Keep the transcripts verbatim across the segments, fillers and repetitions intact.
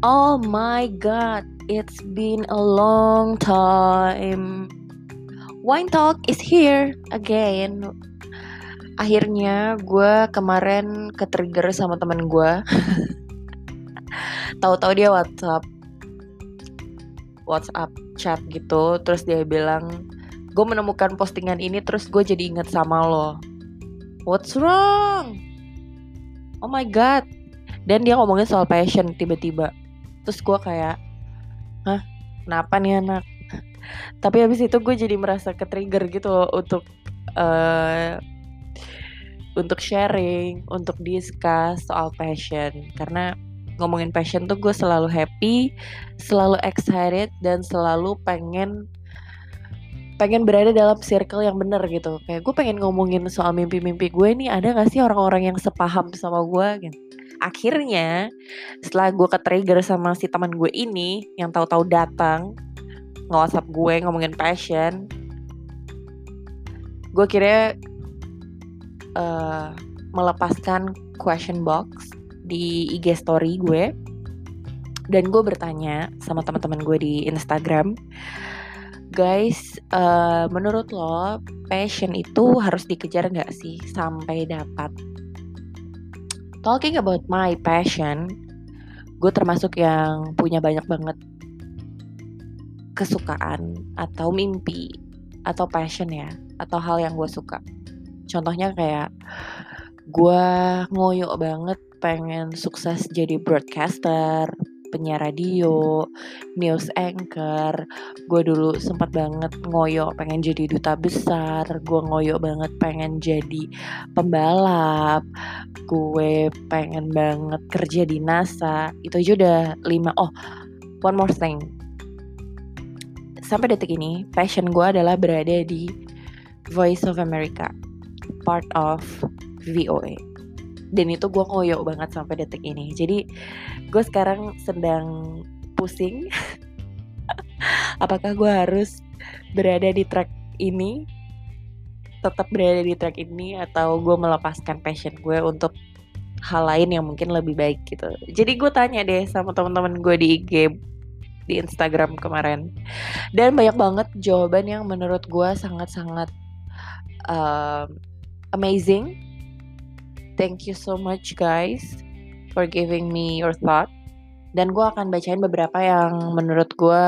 Oh my god, it's been a long time. Wine Talk is here again. Akhirnya gue kemarin ke-trigger sama temen gue. Tahu-tahu dia WhatsApp WhatsApp chat gitu. Terus dia bilang, gue menemukan postingan ini terus gue jadi inget sama lo. What's wrong? Oh my god. Dan dia ngomongin soal passion tiba-tiba. Terus gue kayak, hah? Kenapa nih anak? Tapi habis itu gue jadi merasa ke-trigger gitu loh untuk uh, untuk sharing, untuk discuss soal passion. Karena ngomongin passion tuh gue selalu happy, selalu excited, dan selalu pengen pengen berada dalam circle yang benar gitu. Kayak gue pengen ngomongin soal mimpi-mimpi gue nih, ada gak sih orang-orang yang sepaham sama gue gitu. Akhirnya setelah gue ke-trigger sama si teman gue ini yang tahu-tahu datang nge-WhatsApp gue ngomongin passion, gue kira uh, melepaskan question box di I G story gue, dan gue bertanya sama teman-teman gue di Instagram, guys, uh, menurut lo passion itu harus dikejar nggak sih sampai dapat? Talking about my passion, gue termasuk yang punya banyak banget kesukaan atau mimpi atau passion ya, atau hal yang gue suka. Contohnya kayak gue ngoyo banget pengen sukses jadi broadcaster, penyiar radio, news anchor. Gue dulu sempat banget ngoyo pengen jadi duta besar. Gue ngoyo banget pengen jadi pembalap. Gue pengen banget kerja di NASA. Itu aja udah lima. Oh, one more thing. Sampai detik ini, passion gue adalah berada di Voice of America, part of V O A. Dan itu gue ngoyo banget sampai detik ini. Jadi gue sekarang sedang pusing apakah gue harus berada di track ini, tetap berada di track ini, atau gue melepaskan passion gue untuk hal lain yang mungkin lebih baik gitu. Jadi gue tanya deh sama teman-teman gue di I G, di Instagram kemarin, dan banyak banget jawaban yang menurut gue sangat-sangat uh, amazing. Thank you so much guys for giving me your thought. Dan gue akan bacain beberapa yang menurut gue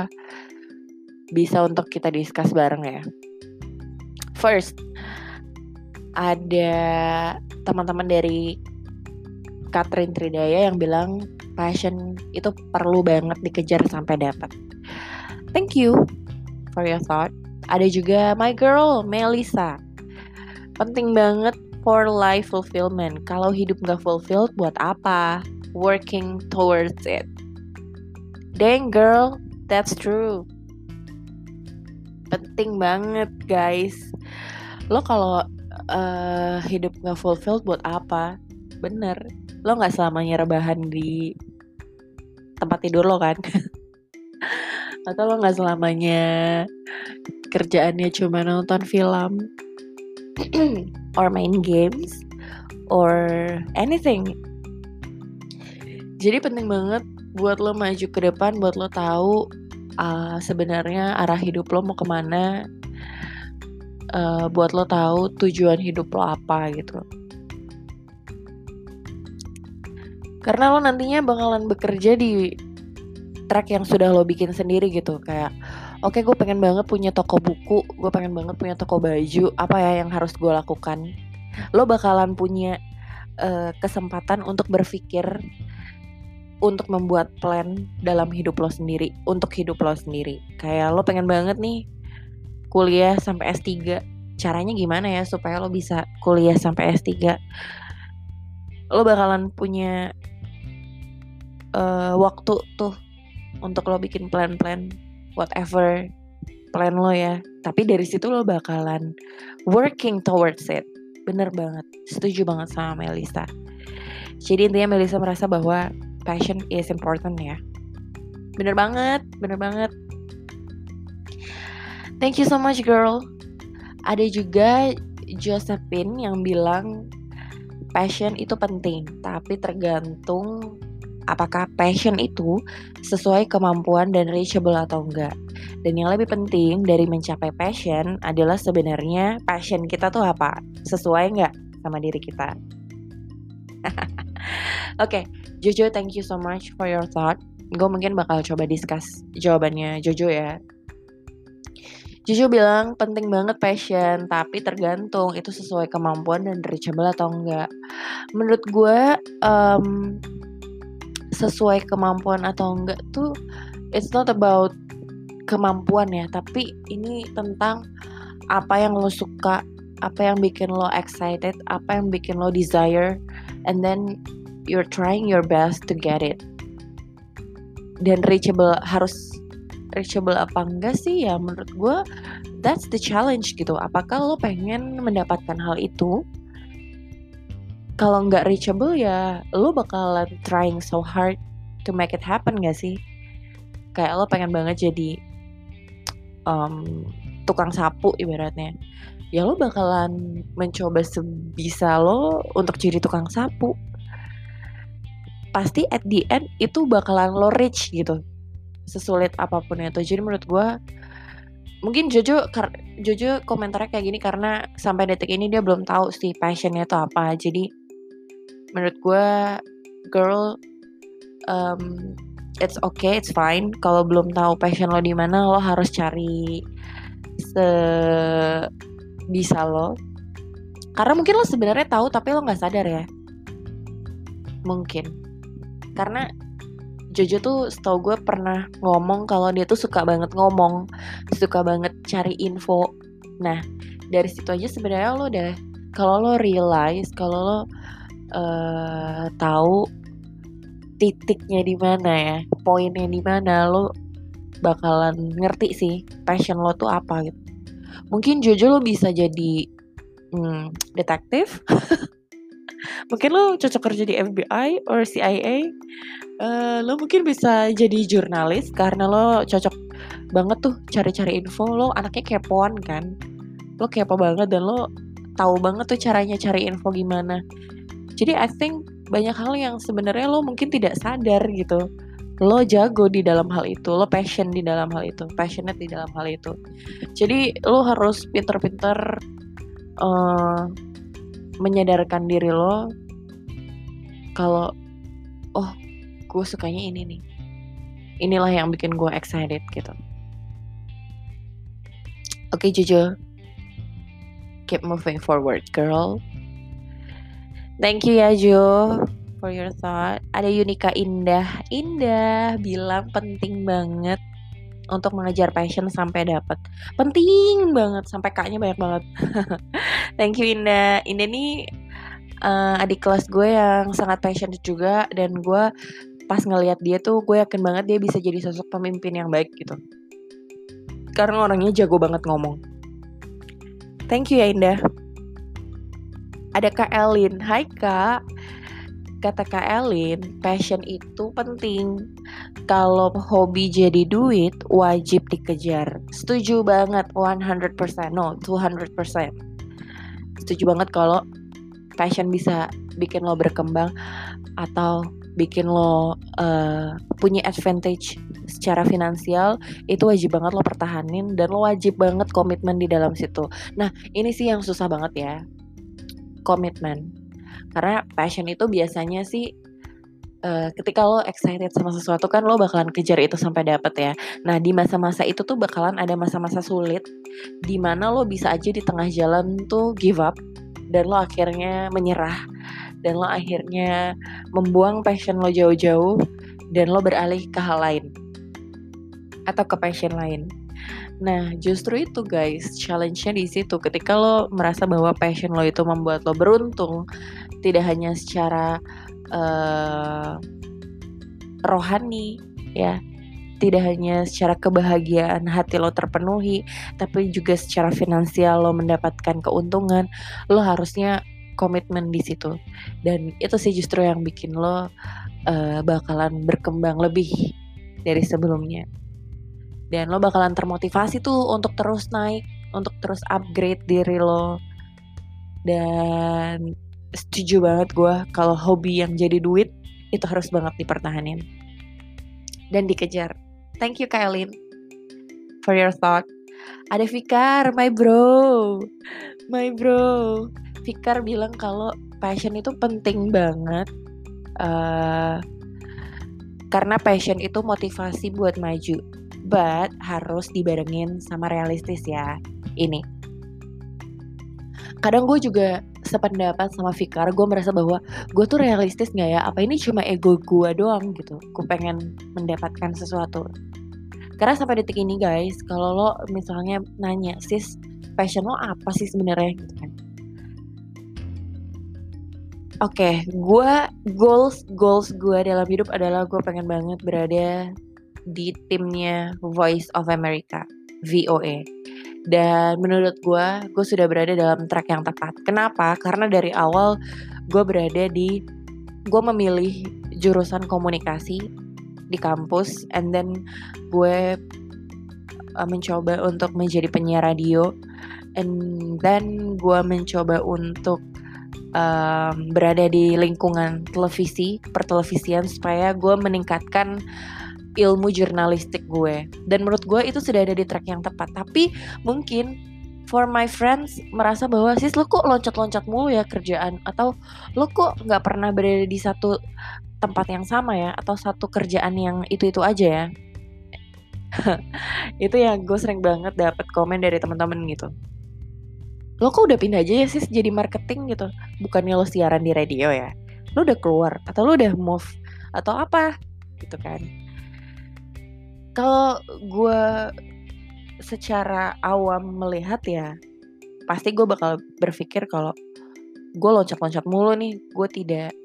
bisa untuk kita discuss bareng ya. First, ada teman-teman dari Katrin Tridaya yang bilang passion itu perlu banget dikejar sampai dapat. Thank you for your thought. Ada juga my girl Melissa, penting banget for life fulfillment. Kalau hidup gak fulfilled, buat apa? Working towards it. Dang girl, that's true. Penting banget guys. Lo kalau uh, hidup gak fulfilled, buat apa? Bener, lo gak selamanya rebahan di tempat tidur lo kan? Atau lo gak selamanya kerjaannya cuma nonton film or main games or anything. Jadi penting banget buat lo maju ke depan, buat lo tahu uh, sebenarnya arah hidup lo mau kemana, uh, buat lo tahu tujuan hidup lo apa gitu. Karena lo nantinya bakalan bekerja di track yang sudah lo bikin sendiri gitu. Kayak oke, okay, gue pengen banget punya toko buku, gue pengen banget punya toko baju, apa ya yang harus gue lakukan? Lo bakalan punya uh, kesempatan untuk berpikir, untuk membuat plan dalam hidup lo sendiri, untuk hidup lo sendiri. Kayak lo pengen banget nih kuliah sampai S tiga, caranya gimana ya supaya lo bisa kuliah sampai S tiga? Lo bakalan punya uh, waktu tuh untuk lo bikin plan-plan, whatever plan lo ya. Tapi dari situ lo bakalan working towards it. Bener banget, setuju banget sama Melissa. Jadi intinya Melissa merasa bahwa passion is important ya. Bener banget, bener banget. Thank you so much girl. Ada juga Josephine yang bilang passion itu penting, tapi tergantung apakah passion itu sesuai kemampuan dan reachable atau enggak. Dan yang lebih penting dari mencapai passion adalah sebenarnya passion kita tuh apa? Sesuai enggak sama diri kita? Oke, okay, Jojo, thank you so much for your thought. Gue mungkin bakal coba discuss jawabannya Jojo ya. Jojo bilang penting banget passion, tapi tergantung itu sesuai kemampuan dan reachable atau enggak. Menurut gue um, sesuai kemampuan atau enggak tuh it's not about kemampuan ya, tapi ini tentang apa yang lo suka, apa yang bikin lo excited, apa yang bikin lo desire, and then you're trying your best to get it. Dan reachable, harus reachable apa enggak sih ya, menurut gue that's the challenge gitu. Apakah lo pengen mendapatkan hal itu? Kalau nggak reachable ya lo bakalan trying so hard to make it happen gak sih? Kayak lo pengen banget jadi um, tukang sapu ibaratnya, ya lo bakalan mencoba sebisa lo untuk jadi tukang sapu. Pasti at the end itu bakalan lo reach gitu, sesulit apapun itu. Jadi menurut gue mungkin Jojo Jojo komentarnya kayak gini karena sampai detik ini dia belum tahu sih passionnya itu apa. Jadi menurut gue girl, um, it's okay, it's fine. Kalau belum tahu passion lo di mana, lo harus cari sebisa lo. Karena mungkin lo sebenarnya tahu tapi lo nggak sadar ya. Mungkin karena Jojo tuh setahu gue pernah ngomong kalau dia tuh suka banget ngomong, suka banget cari info. Nah dari situ aja sebenarnya lo udah, kalau lo realize, kalau lo uh, tahu titiknya di mana ya, poinnya di mana, lo bakalan ngerti sih passion lo tuh apa gitu. Mungkin Jojo lo bisa jadi hmm, detektif. Mungkin lo cocok kerja di F B I or C I A. Uh, lo mungkin bisa jadi jurnalis karena lo cocok banget tuh cari-cari info. Lo anaknya kepoan kan, lo kepo banget dan lo tahu banget tuh caranya cari info gimana. Jadi I think banyak hal yang sebenarnya lo mungkin tidak sadar gitu. Lo jago di dalam hal itu, lo passion di dalam hal itu, passionate di dalam hal itu. Jadi lo harus pinter-pinter uh, menyadarkan diri lo kalau oh gue sukanya ini nih, inilah yang bikin gue excited gitu. Oke okay, Jojo, keep moving forward girl. Thank you ya Jo for your thought. Ada Yunika Indah Indah bilang penting banget untuk mengejar passion sampai dapat. Penting banget, sampai kaknya banyak banget. Thank you Indah. Indah nih uh, adik kelas gue yang sangat passionate juga, dan gue pas ngelihat dia tuh gue yakin banget dia bisa jadi sosok pemimpin yang baik gitu. Karena orangnya jago banget ngomong. Thank you ya Indah. Ada Kak Elin. Hai Kak. Kata Kak Elin, passion itu penting. Kalau hobi jadi duit, wajib dikejar. Setuju banget, one hundred percent. No, two hundred percent. Setuju banget kalau passion bisa bikin lo berkembang atau bikin lo uh, punya advantage secara finansial, itu wajib banget lo pertahanin dan lo wajib banget komitmen di dalam situ. Nah, ini sih yang susah banget ya, komitmen. Karena passion itu biasanya sih uh, ketika lo excited sama sesuatu kan lo bakalan kejar itu sampai dapet ya. Nah di masa-masa itu tuh bakalan ada masa-masa sulit dimana lo bisa aja di tengah jalan tuh give up dan lo akhirnya menyerah, dan lo akhirnya membuang passion lo jauh-jauh dan lo beralih ke hal lain atau ke passion lain. Nah justru itu guys, challenge-nya di situ. Ketika lo merasa bahwa passion lo itu membuat lo beruntung, tidak hanya secara uh, rohani ya, tidak hanya secara kebahagiaan hati lo terpenuhi, tapi juga secara finansial lo mendapatkan keuntungan, lo harusnya komitmen di situ. Dan itu sih justru yang bikin lo uh, bakalan berkembang lebih dari sebelumnya. Dan lo bakalan termotivasi tuh untuk terus naik, untuk terus upgrade diri lo. Dan setuju banget gue kalau hobi yang jadi duit itu harus banget dipertahanin dan dikejar. Thank you Kailin for your thought. Ada Fikar, my bro, my bro. Fikar bilang kalau passion itu penting banget, uh, karena passion itu motivasi buat maju, but harus dibarengin sama realistis ya. Ini kadang gue juga sependapat sama Fikar, gue merasa bahwa gue tuh realistis gak ya, apa ini cuma ego gue doang gitu, gue pengen mendapatkan sesuatu. Karena sampai detik ini guys, kalau lo misalnya nanya, sis passion lo apa sih sebenarnya gitu kan. Oke, okay, gue goals goals gue dalam hidup adalah gue pengen banget berada di timnya Voice of America, V O A. Dan menurut gue, gue sudah berada dalam track yang tepat. Kenapa? Karena dari awal gue berada di, gue memilih jurusan komunikasi di kampus, and then gue uh, mencoba untuk menjadi penyiar radio, and then gue mencoba untuk um, berada di lingkungan televisi, pertelevisian, supaya gue meningkatkan ilmu jurnalistik gue. Dan menurut gue itu sudah ada di track yang tepat. Tapi mungkin for my friends merasa bahwa sis lo kok loncat-loncat mulu ya kerjaan, atau lo kok gak pernah berada di satu tempat yang sama ya, atau satu kerjaan yang itu-itu aja ya. Itu yang gue sering banget dapat komen dari teman-teman gitu. Lo kok udah pindah aja ya sis jadi marketing gitu, bukannya lo siaran di radio ya, lo udah keluar atau lo udah move atau apa gitu kan. Kalau gue secara awam melihat ya, pasti gue bakal berpikir kalau gue loncat-loncat mulu nih, gue tidak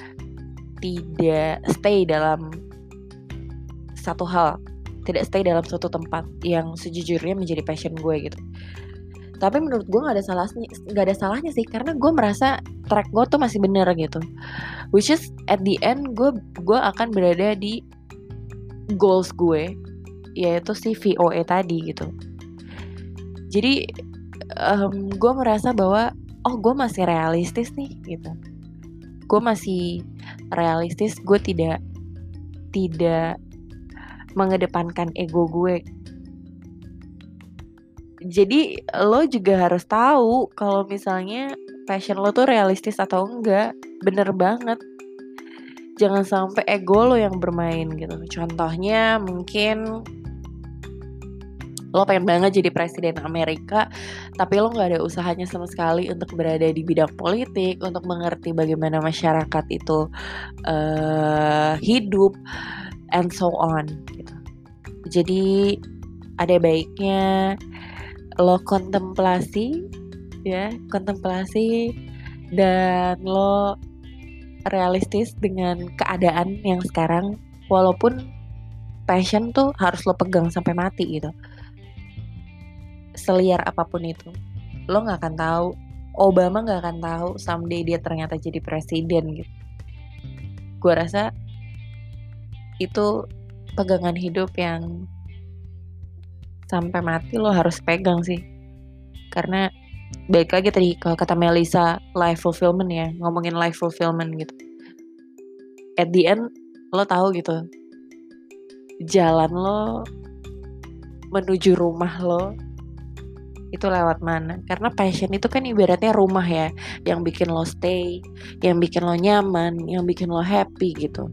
tidak stay dalam satu hal, tidak stay dalam suatu tempat yang sejujurnya menjadi passion gue gitu. Tapi menurut gue nggak ada salahnya, nggak ada salahnya sih, karena gue merasa track gue tuh masih bener gitu. Which is at the end gue gue akan berada di goals gue, yaitu si V O A tadi gitu. Jadi um, gue merasa bahwa oh gue masih realistis nih gitu. Gue masih realistis, gue tidak tidak mengedepankan ego gue. Jadi lo juga harus tahu kalau misalnya passion lo tuh realistis atau enggak. Bener banget. Jangan sampai ego lo yang bermain gitu. Contohnya mungkin lo pengen banget jadi presiden Amerika, tapi lo gak ada usahanya sama sekali untuk berada di bidang politik, untuk mengerti bagaimana masyarakat itu uh, hidup, and so on gitu. Jadi ada baiknya lo kontemplasi ya, kontemplasi dan lo realistis dengan keadaan yang sekarang, walaupun passion tuh harus lo pegang sampai mati gitu. Seliar apapun itu, lo gak akan tahu, Obama gak akan tahu someday dia ternyata jadi presiden gitu. Gue rasa itu pegangan hidup yang sampai mati lo harus pegang sih. Karena balik lagi tadi kalau kata Melissa, life fulfillment ya, ngomongin life fulfillment gitu. At the end lo tahu gitu, jalan lo menuju rumah lo itu lewat mana. Karena passion itu kan ibaratnya rumah ya, yang bikin lo stay, yang bikin lo nyaman, yang bikin lo happy gitu.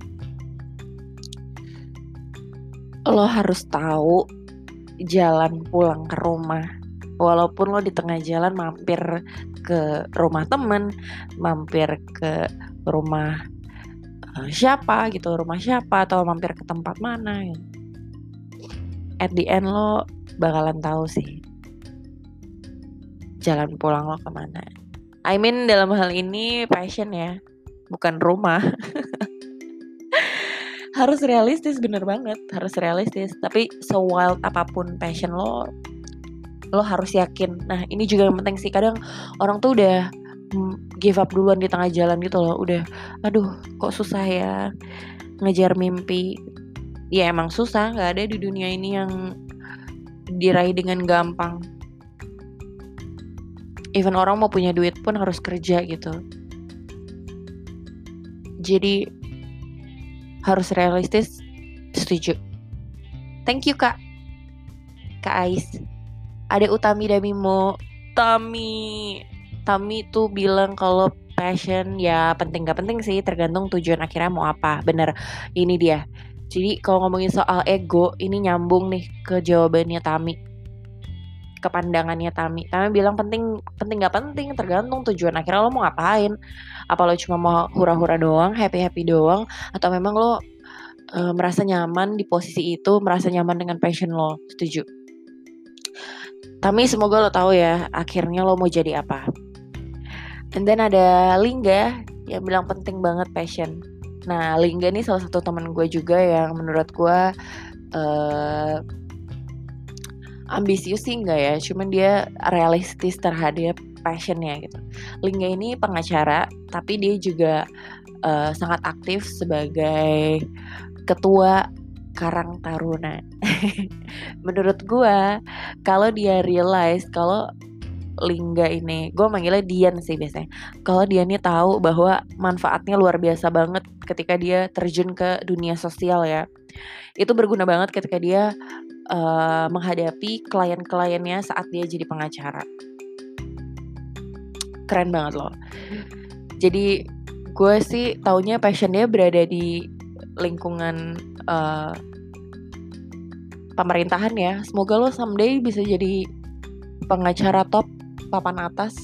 Lo harus tahu jalan pulang ke rumah, walaupun lo di tengah jalan mampir ke rumah temen, mampir ke rumah uh, siapa gitu, rumah siapa, atau mampir ke tempat mana gitu. At the end lo bakalan tahu sih jalan pulang lo kemana. I mean dalam hal ini passion ya, bukan rumah. Harus realistis, bener banget, harus realistis. Tapi se-wild apapun passion lo, lo harus yakin. Nah ini juga yang penting sih, kadang orang tuh udah give up duluan di tengah jalan gitu loh. Udah, aduh kok susah ya ngejar mimpi. Ya emang susah, gak ada di dunia ini yang diraih dengan gampang. Even orang mau punya duit pun harus kerja gitu. Jadi harus realistis. Setuju. Thank you Kak Kak Ais. Ada Utami Damimo. Tami Tami tuh bilang kalau passion ya penting gak penting sih, tergantung tujuan akhirnya mau apa. Bener, ini dia. Jadi kalau ngomongin soal ego, ini nyambung nih ke jawabannya Tami, ke pandangannya Tami. Tami bilang penting penting gak penting, tergantung tujuan akhirnya lo mau ngapain. Apa lo cuma mau hura-hura doang, happy-happy doang, atau memang lo uh, merasa nyaman di posisi itu, merasa nyaman dengan passion lo. Setuju. Tami, semoga lo tahu ya akhirnya lo mau jadi apa. And then ada Lingga yang bilang penting banget passion. Nah, Lingga nih salah satu teman gue juga yang menurut gue uh, ambisius sih enggak ya, cuman dia realistis terhadap passionnya gitu. Lingga ini pengacara, tapi dia juga uh, sangat aktif sebagai ketua Karang Taruna. Menurut gue, kalau dia realize kalau Lingga ini, gue manggilnya Dian sih biasanya, kalau dia nih tahu bahwa manfaatnya luar biasa banget ketika dia terjun ke dunia sosial ya. Itu berguna banget ketika dia uh, menghadapi klien-kliennya saat dia jadi pengacara. Keren banget loh. Jadi gue sih taunya passion dia berada di lingkungan uh, pemerintahan ya. Semoga lo someday bisa jadi pengacara top papan atas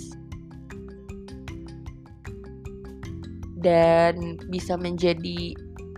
dan bisa menjadi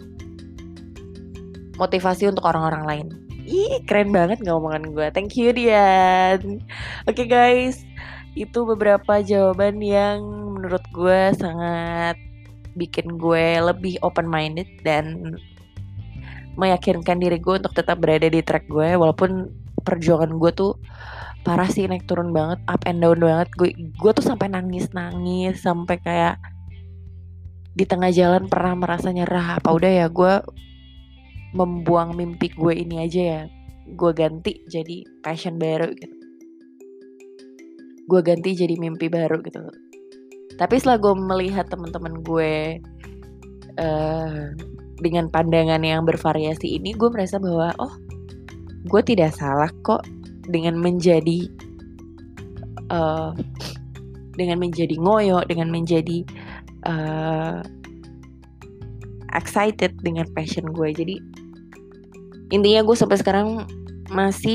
motivasi untuk orang-orang lain. Ih, keren banget gak omongan gue. Thank you Dian. Oke okay, guys, itu beberapa jawaban yang menurut gue sangat bikin gue lebih open minded dan meyakinkan diri gue untuk tetap berada di track gue, walaupun perjuangan gue tuh parah sih, naik turun banget, up and down banget. Gue gue tuh sampai nangis nangis sampai kayak di tengah jalan pernah merasa nyerah. Apa udah ya gue membuang mimpi gue ini aja ya, gue ganti jadi passion baru gitu, gue ganti jadi mimpi baru gitu. Tapi setelah gue melihat teman-teman gue uh, dengan pandangan yang bervariasi ini, gue merasa bahwa oh, gue tidak salah kok dengan menjadi uh, dengan menjadi ngoyo, dengan menjadi uh, excited dengan passion gue. Jadi intinya gue sampai sekarang masih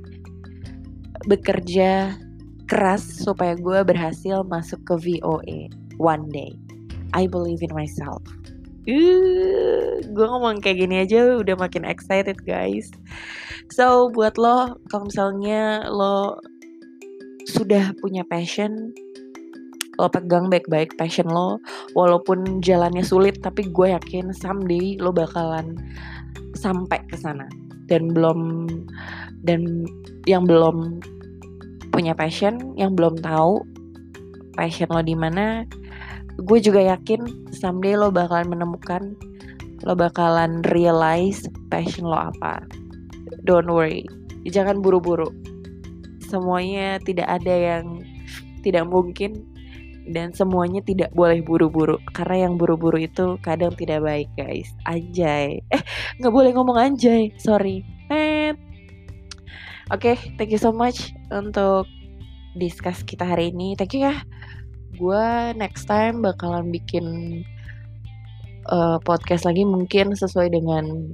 bekerja keras supaya gue berhasil masuk ke V O A one day. I believe in myself. Uh, gue ngomong kayak gini aja udah makin excited guys. So buat lo, kalau misalnya lo sudah punya passion, lo pegang baik-baik passion lo, walaupun jalannya sulit, tapi gue yakin someday lo bakalan sampai ke sana. Dan belum dan yang belum punya passion, yang belum tahu passion lo di mana, gue juga yakin someday lo bakalan menemukan, lo bakalan realize passion lo apa. Don't worry, jangan buru-buru. Semuanya tidak ada yang tidak mungkin, dan semuanya tidak boleh buru-buru, karena yang buru-buru itu kadang tidak baik guys. Anjay, eh nggak boleh ngomong anjay, sorry. Eh, Oke, okay, thank you so much untuk discuss kita hari ini. Thank you ya. Gue next time bakalan bikin uh, podcast lagi, mungkin sesuai dengan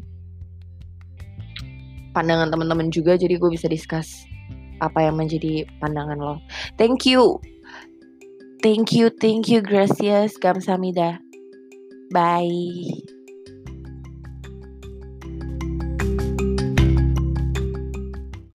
pandangan teman-teman juga, jadi gue bisa discuss apa yang menjadi pandangan lo. Thank you. Thank you, thank you, gracias, kamsahamnida. Bye.